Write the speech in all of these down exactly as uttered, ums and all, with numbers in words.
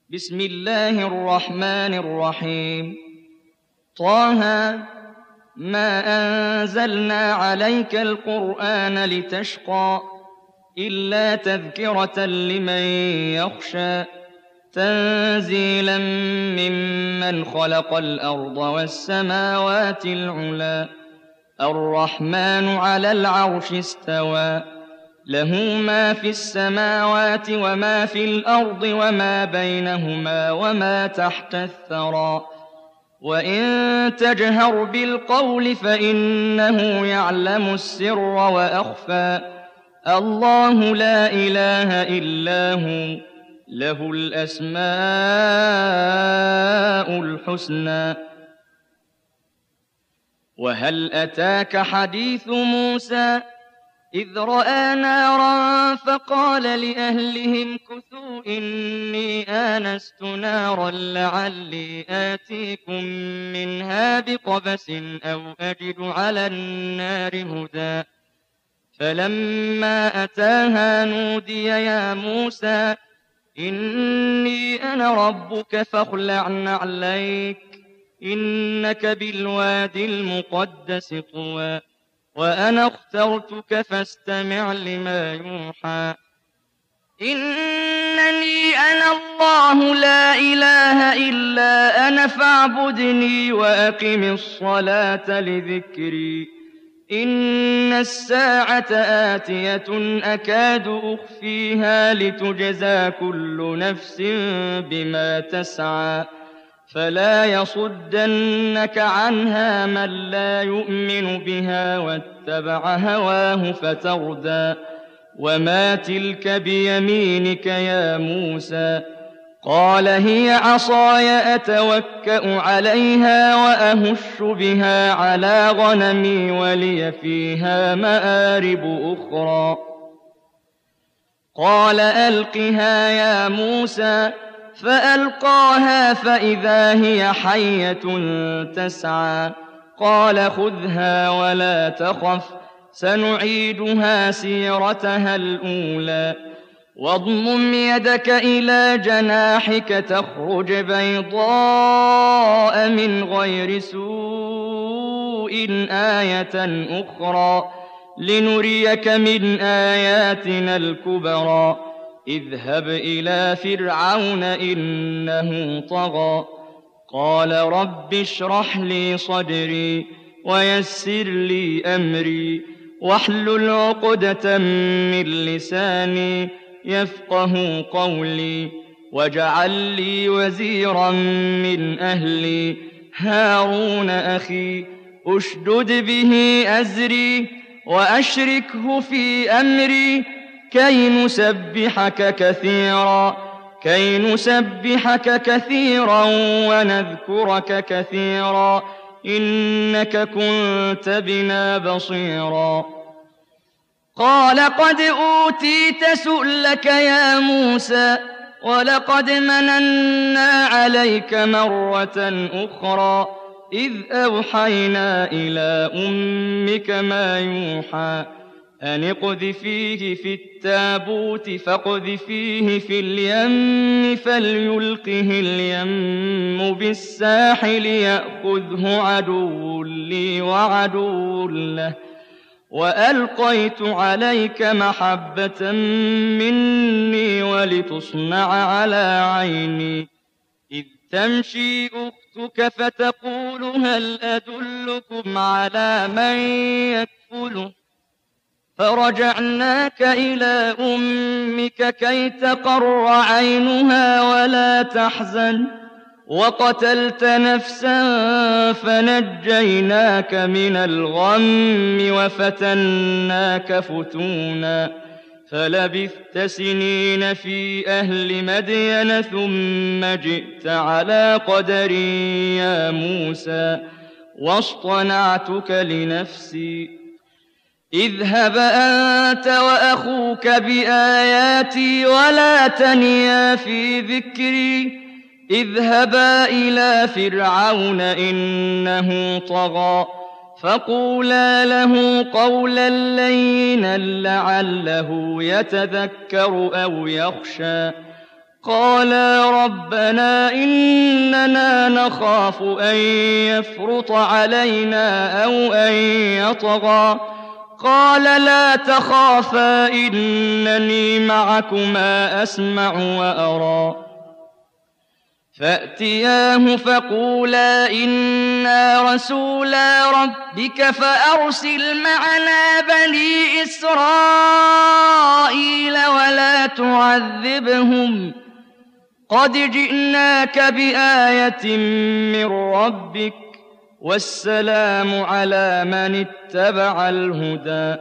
بسم الله الرحمن الرحيم. طه ما أنزلنا عليك القرآن لتشقى إلا تذكرة لمن يخشى تنزيلا ممن خلق الأرض والسماوات العلى الرحمن على العرش استوى له ما في السماوات وما في الأرض وما بينهما وما تحت الثرى وإن تجهر بالقول فإنه يعلم السر وأخفى الله لا إله إلا هو له الأسماء الحسنى. وهل أتاك حديث موسى إذ رأى نارا فقال لأهلهم كثوا إني آنست نارا لعلي آتيكم منها بقبس أو أجد على النار هدى فلما أتاها نودي يا موسى إني أنا ربك فاخلع نعليك إنك بالوادي المقدس طوى وأنا اخترتك فاستمع لما يوحى إنني أنا الله لا إله إلا أنا فاعبدني وأقم الصلاة لذكري إن الساعة آتية أكاد أخفيها لتجزى كل نفس بما تسعى فلا يصدنك عنها من لا يؤمن بها واتبع هواه فتردى وما تلك بيمينك يا موسى قال هي عصاي أتوكأ عليها وأهش بها على غنمي ولي فيها مآرب أخرى قال ألقها يا موسى فألقاها فإذا هي حية تسعى قال خذها ولا تخف سنعيدها سيرتها الأولى واضمم يدك إلى جناحك تخرج بيضاء من غير سوء آية أخرى لنريك من آياتنا الكبرى اذهب إلى فرعون إنه طغى قال رب اشرح لي صدري ويسر لي أمري واحلل عقدة من لساني يفقه قولي واجعل لي وزيرا من أهلي هارون أخي أشدد به أزري وأشركه في أمري كي نسبحك كثيرا كي نسبحك كثيرا ونذكرك كثيرا إنك كنت بنا بصيرا قال قد أوتيت سؤلك يا موسى ولقد مننا عليك مرة أخرى إذ أوحينا إلى أمك ما يوحى أن اقذفيه في التابوت فاقذفيه في اليم فليلقه اليم بالساحل يأخذه عدو لي وعدو له وألقيت عليك محبة مني ولتصنع على عيني إذ تمشي أختك فتقول هل أدلكم على من يكفله فرجعناك إلى أمك كي تقر عينها ولا تحزن وقتلت نفسا فنجيناك من الغم وفتناك فتونا فلبثت سنين في أهل مدين ثم جئت على قدر يا موسى واصطنعتك لنفسي اذهب أنت وأخوك بآياتي ولا تنيا في ذكري اذهبا إلى فرعون إنه طغى فقولا له قولا لينا لعله يتذكر أو يخشى قالا ربنا إننا نخاف أن يفرط علينا أو أن يطغى قال لا تخافا إنني معكما أسمع وأرى فأتياه فقولا إنا رسولا ربك فأرسل معنا بني إسرائيل ولا تعذبهم قد جئناك بآية من ربك والسلام على من اتبع الهدى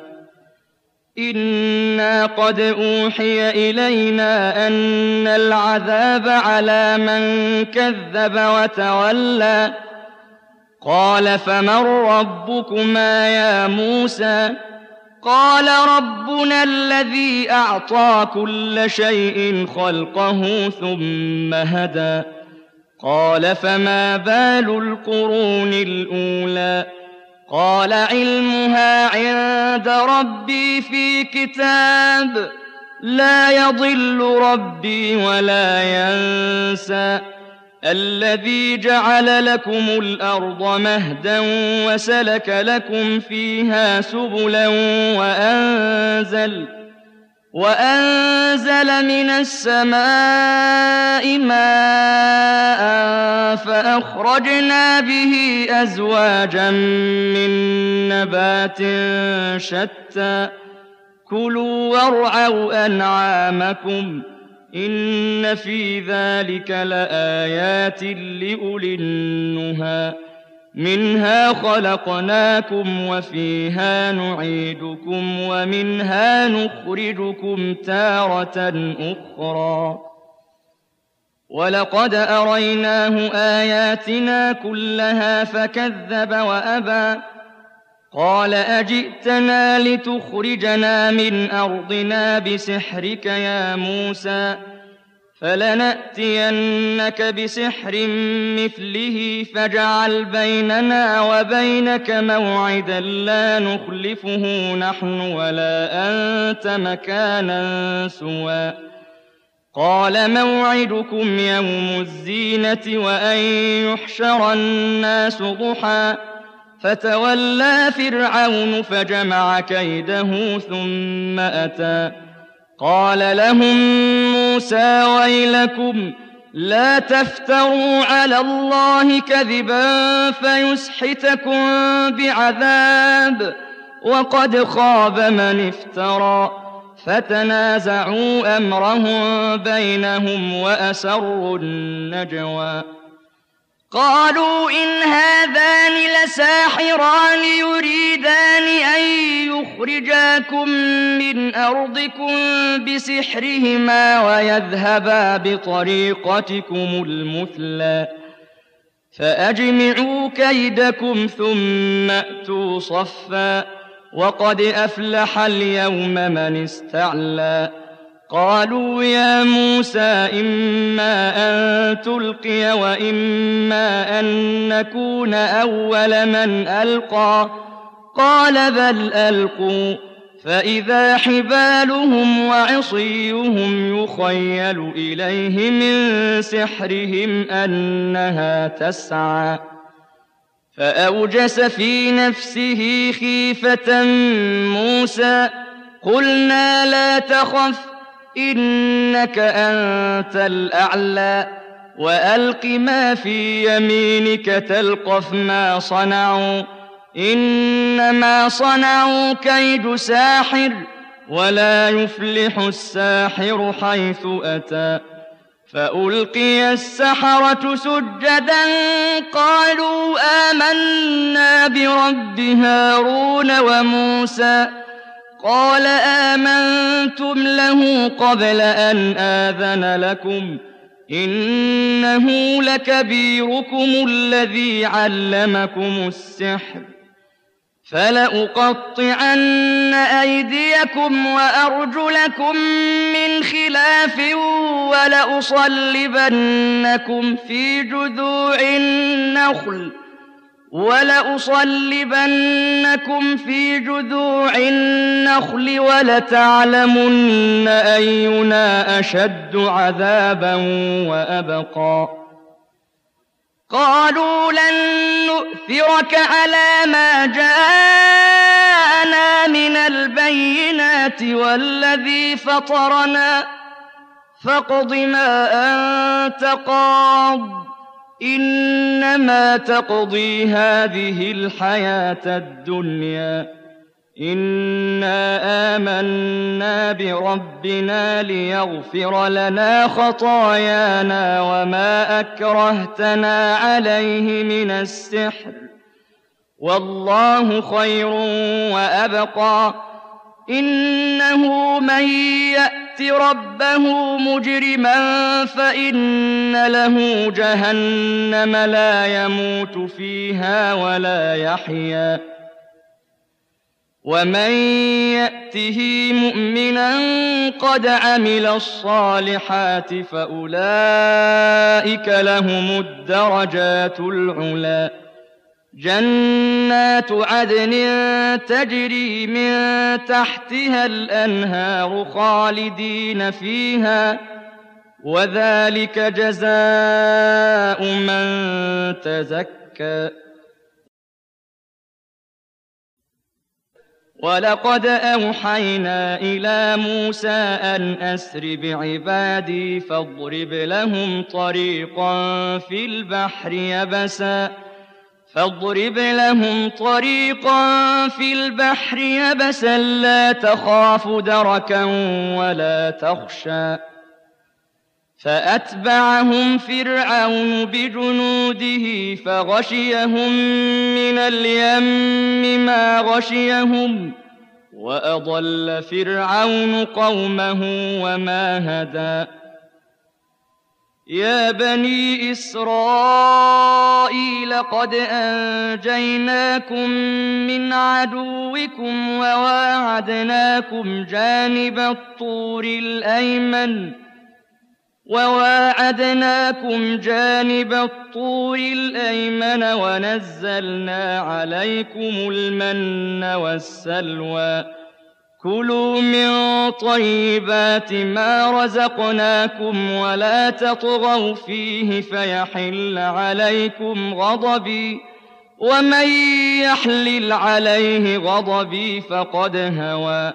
إنا قد أوحي إلينا أن العذاب على من كذب وتولى قال فمن ربكما يا موسى قال ربنا الذي أعطى كل شيء خلقه ثم هدى قال فما بال القرون الأولى قال علمها عند ربي في كتاب لا يضل ربي ولا ينسى الذي جعل لكم الأرض مهدا وسلك لكم فيها سبلا وأنزل وأنزل من السماء ماء فأخرجنا به أزواجا من نبات شتى كلوا وارعوا أنعامكم إن في ذلك لآيات لأولي النهى منها خلقناكم وفيها نعيدكم ومنها نخرجكم تارة أخرى ولقد أريناه آياتنا كلها فكذب وأبى قال أجئتنا لتخرجنا من أرضنا بسحرك يا موسى فلنأتينك بسحر مثله فاجعل بيننا وبينك موعدا لا نخلفه نحن ولا أنت مكانا سوى قال موعدكم يوم الزينة وأن يحشر الناس ضحى فتولى فرعون فجمع كيده ثم أتى قال لهم موسى ويلكم لا تفتروا على الله كذبا فيسحتكم بعذاب وقد خاب من افترى فتنازعوا أمرهم بينهم وأسروا النجوى قالوا إن هذان لساحران يريدان أن يخرجاكم من أرضكم بسحرهما ويذهبا بطريقتكم المثلى فأجمعوا كيدكم ثم أتوا صفا وقد أفلح اليوم من استعلى قالوا يا موسى إما أن تلقي وإما أن نكون أول من ألقى قال بل ألقوا فإذا حبالهم وعصيهم يخيل إليه من سحرهم أنها تسعى فأوجس في نفسه خيفة موسى قلنا لا تخف إنك أنت الأعلى وألق ما في يمينك تلقف ما صنعوا إنما صنعوا كيد ساحر ولا يفلح الساحر حيث أتى فألقي السحرة سجدا قالوا آمنا برب هارون وموسى قال آمنتم له قبل أن آذن لكم إنه لكبيركم الذي علمكم السحر فلأقطعن أيديكم وأرجلكم من خلاف ولأصلبنكم في جذوع النخل وَلَأُصَلِّبَنَّكُمْ فِي جُذُوعِ النَّخْلِ وَلَتَعْلَمُنَّ أَيُّنَا أَشَدُّ عَذَابًا وَأَبْقَىٰ قَالُوا لَن نُّؤْثِرَكَ عَلَىٰ مَا جَاءَنَا مِنَ الْبَيِّنَاتِ وَالَّذِي فَطَرَنَا فَاقْضِ مَا أَنتَ قَاضٍ إِنَّمَا تَقْضِي هَٰذِهِ الْحَيَاةَ الدُّنْيَا إِنَّا آمَنَّا بِرَبِّنَا لِيَغْفِرَ لَنَا خَطَايَانَا وَمَا أَكْرَهْتَنَا عَلَيْهِ مِنَ السِّحْرِ وَاللَّهُ خَيْرٌ وَأَبْقَىٰ إِنَّهُ مَن يَأْتِ رَبَّهُ مُجْرِمًا فَإِنَّ لَهُ جَهَنَّمَ لَا يَمُوتُ فِيهَا وَلَا يَحْيَىٰ وَمَن يَأْتِهِ مُؤْمِنًا قَدْ عَمِلَ الصَّالِحَاتِ فَأُولَٰئِكَ لَهُمُ الدَّرَجَاتُ الْعُلَىٰ جَنَّاتُ عَدْنٍ تَجْرِي مِن تَحْتِهَا الْأَنْهَارُ خَالِدِينَ فِيهَا ۚ وَذَٰلِكَ جَزَاءُ مَن تَزَكَّىٰ وَلَقَدْ أَوْحَيْنَا إِلَىٰ مُوسَىٰ أَنْ أَسْرِ بِعِبَادِي فاضرب لهم طريقا في البحر يبسا فاضرب لهم طريقا في البحر يبسا لا تخاف دركا ولا تخشى فأتبعهم فرعون بجنوده فغشيهم من اليم ما غشيهم وأضل فرعون قومه وما هدى يا بني إسرائيل قد أنجيناكم من عدوكم وواعدناكم جانب الطور الأيمن وواعدناكم جانب الطور الأيمن ونزلنا عليكم المن والسلوى كلوا من طيبات ما رزقناكم ولا تطغوا فيه فيحل عليكم غضبي ومن يحلل عليه غضبي فقد هوى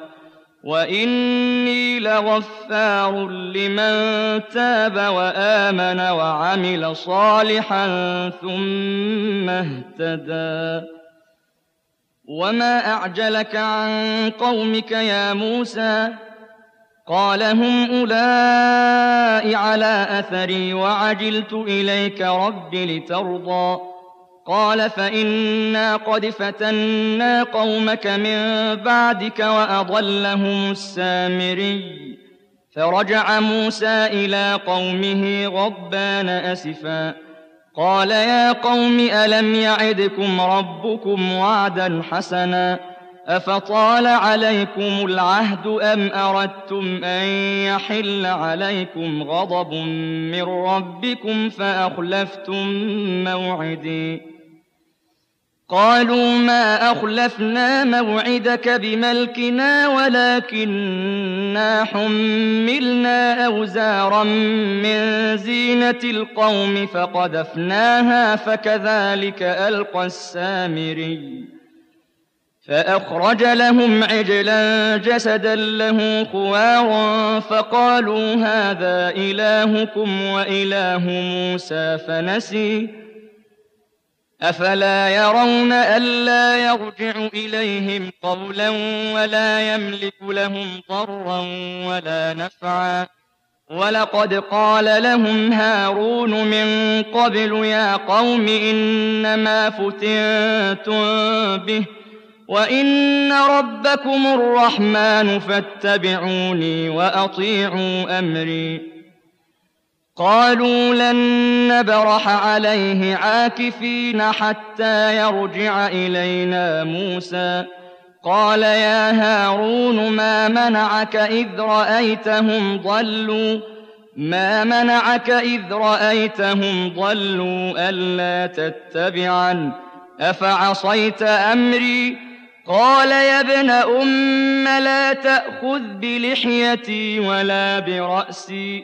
وإني لغفار لمن تاب وآمن وعمل صالحا ثم اهتدى وما أعجلك عن قومك يا موسى قال هم أولئك على أثري وعجلت إليك رب لترضى قال فإنا قد فتنا قومك من بعدك وأضلهم السامري فرجع موسى إلى قومه غضبان أسفا قال يا قوم ألم يعدكم ربكم وعدا حسنا أفطال عليكم العهد أم أردتم أن يحل عليكم غضب من ربكم فأخلفتم موعدي قالوا ما أخلفنا موعدك بملكنا ولكننا حملنا أوزارا من زينة القوم فقذفناها فكذلك ألقى السامري فأخرج لهم عجلا جسدا له خوار فقالوا هذا إلهكم وإله موسى فنسي أفلا يرون ألا يرجع إليهم قولا ولا يملك لهم ضرا ولا نفعا ولقد قال لهم هارون من قبل يا قوم إنما فتنتم به وإن ربكم الرحمن فاتبعوني وأطيعوا أمري قالوا لن نبرح عليه عاكفين حتى يرجع إلينا موسى قال يا هارون ما منعك إذ رأيتهم ضلوا ما منعك إذ رأيتهم ضلوا ألا تتبعن أفعصيت أمري؟ قال يا ابن أم لا تأخذ بلحيتي ولا برأسي،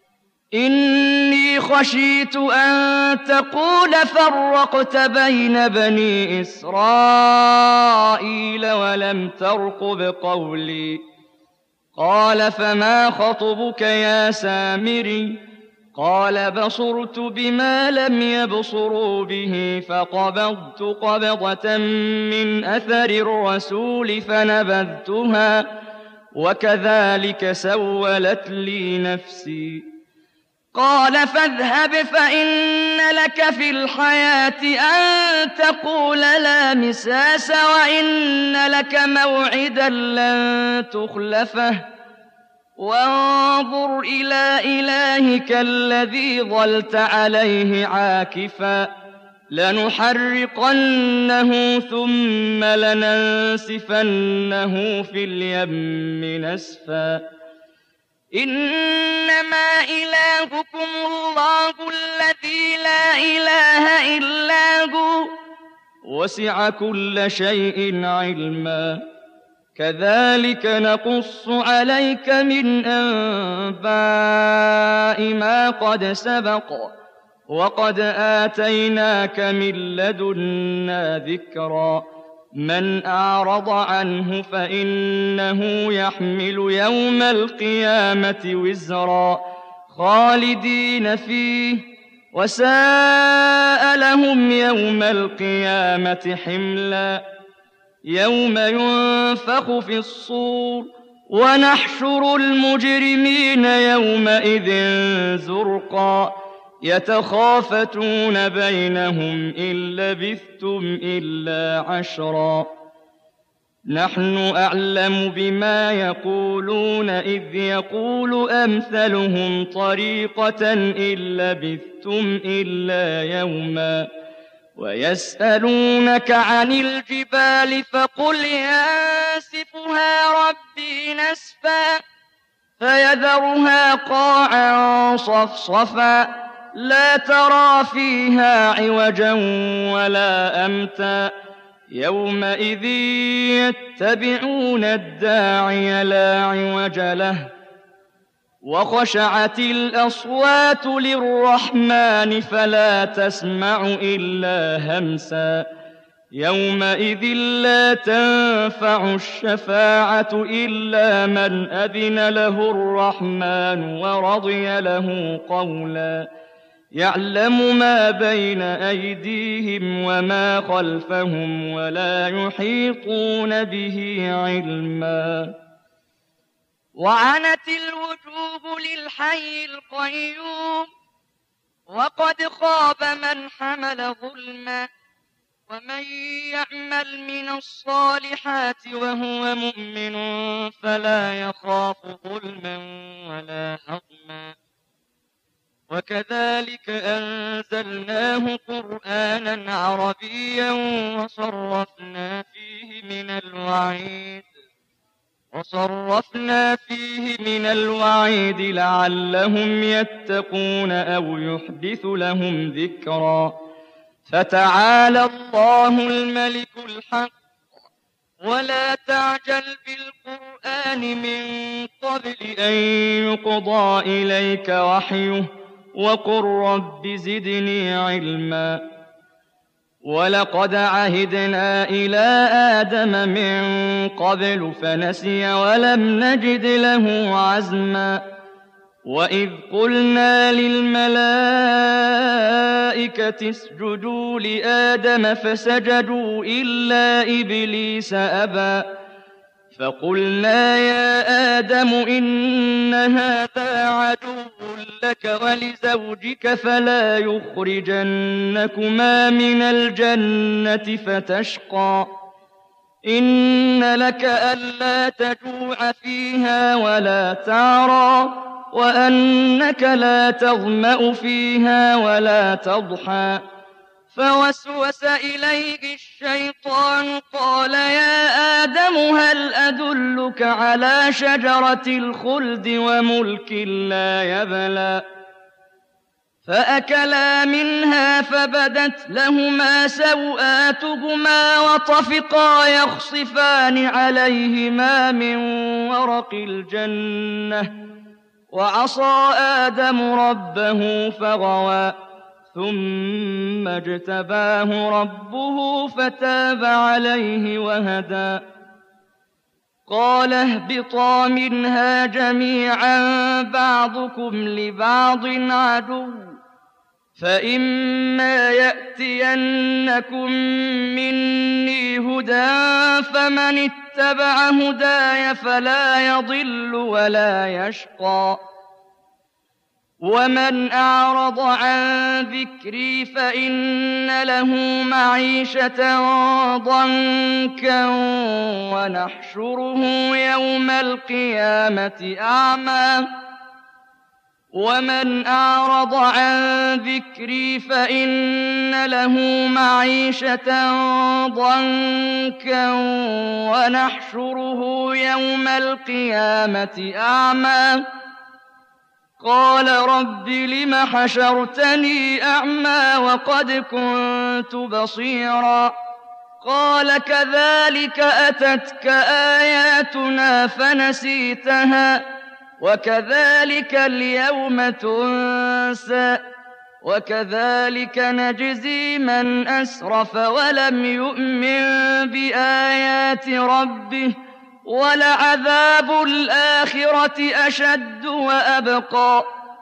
إني خشيت أن تقول فرقت بين بني إسرائيل ولم ترقب قولي. قال فما خطبك يا سامري؟ قال بصرت بما لم يبصروا به فقبضت قبضة من أثر الرسول فنبذتها وكذلك سولت لي نفسي. قال فاذهب فإن لك في الحياة أن تقول لا مساس وإن لك موعدا لن تخلفه وانظر إلى إلهك الذي ظلت عليه عاكفا لنحرقنه ثم لننسفنه في اليم نسفا. إنما إلهكم الله الذي لا إله إلا هو وسع كل شيء علما. كذلك نقص عليك من أنباء ما قد سبق وقد آتيناك من لدنا ذكرا. من أعرض عنه فإنه يحمل يوم القيامة وزرا خالدين فيه وساء لهم يوم القيامة حملا. يوم ينفخ في الصور ونحشر المجرمين يومئذ زرقا يتخافتون بينهم إن لبثتم إلا عشرا. نحن أعلم بما يقولون إذ يقول أمثلهم طريقة إن لبثتم إلا يوما. ويسألونك عن الجبال فقل ينسفها ربي نسفا فيذرها قاعا صفصفا لا ترى فيها عوجا ولا أمتا. يومئذ يتبعون الداعي لا عوج له وخشعت الأصوات للرحمن فلا تسمع إلا همسا. يومئذ لا تنفع الشفاعة إلا من أذن له الرحمن ورضي له قولا. يعلم ما بين أيديهم وما خلفهم ولا يحيطون به علما. وعنت الوجوه للحي القيوم وقد خاب من حمل ظلما. ومن يعمل من الصالحات وهو مؤمن فلا يخاف ظلما ولا هضما. وكذلك أنزلناه قرآنا عربيا وصرفنا فيه من الوعيد وصرفنا فيه من الوعيد لعلهم يتقون أو يحدث لهم ذكرا. فتعالى الله الملك الحق ولا تعجل بالقرآن من قبل أن يقضى إليك وحيه وقل رب زدني علما. ولقد عهدنا إلى آدم من قبل فنسي ولم نجد له عزما. وإذ قلنا للملائكة اسجدوا لآدم فسجدوا إلا إبليس أبى. فقلنا يا آدم إن هذا عدو لك ولزوجك فلا يخرجنكما من الجنة فتشقى. إن لك ألا تجوع فيها ولا تعرى وأنك لا تظمأ فيها ولا تضحى. فوسوس إليه الشيطان قال يا آدم هل أدلك على شجرة الخلد وملك لا يبلى. فأكلا منها فبدت لهما سوآتهما وطفقا يخصفان عليهما من ورق الجنة وعصى آدم ربه فغوى ثم اجتباه ربه فتاب عليه وهدى قال اهبطا منها جميعا بعضكم لبعض عدو فإما يأتينكم مني هدى فمن اتبع هداي فلا يضل ولا يشقى ومن أعرض عن ذكري فإن له معيشة ضنكا ونحشره يوم القيامة أعمى ومن أعرض عن ذكري فإن له معيشة ضنكا ونحشره يوم القيامة أعمى قال رب لم حشرتني أعمى وقد كنت بصيرا قال كذلك أتتك آياتنا فنسيتها وكذلك اليوم تنسى وكذلك نجزي من أسرف ولم يؤمن بآيات ربه ولعذاب الآخرة أشد وأبقى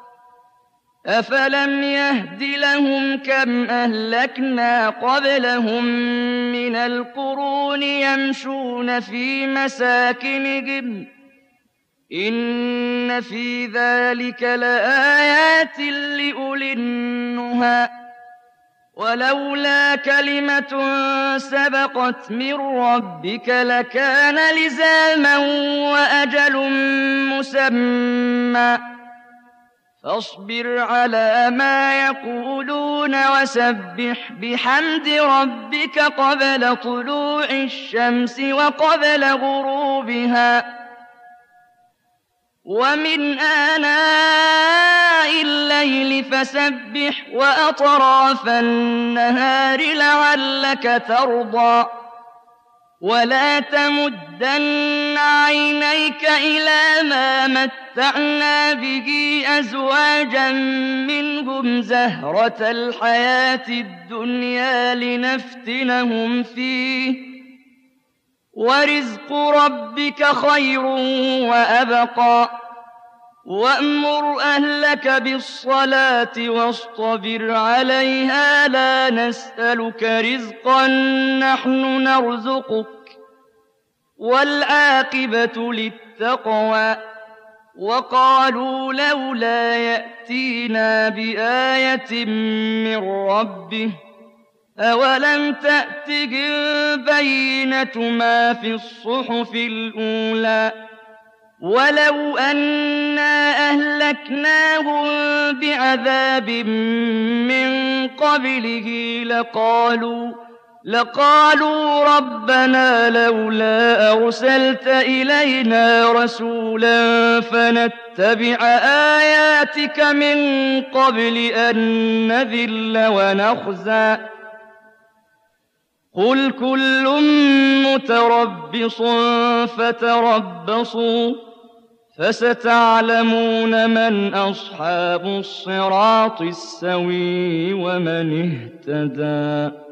أفلم يهد لهم كم أهلكنا قبلهم من القرون يمشون في مساكنهم إن في ذلك لآيات لأولي النهى ولولا كلمة سبقت من ربك لكان لزاما وأجل مسمى فاصبر على ما يقولون وسبح بحمد ربك قبل طلوع الشمس وقبل غروبها ومن آناء الليل فسبح وأطراف النهار لعلك ترضى ولا تمدن عينيك إلى ما متعنا به أزواجا منهم زهرة الحياة الدنيا لنفتنهم فيه ورزق ربك خير وأبقى وأمر أهلك بالصلاة واصطبر عليها لا نسألك رزقا نحن نرزقك والعاقبة للتقوى وقالوا لولا يأتينا بآية من ربه أولم تأتهم بينة ما في الصحف الأولى ولو أنا أهلكناهم بعذاب من قبله لقالوا لقالوا ربنا لولا أرسلت إلينا رسولا فنتبع آياتك من قبل أن نذل ونخزى قل كل متربص فتربصوا فستعلمون من أصحاب الصراط السوي ومن اهتدى.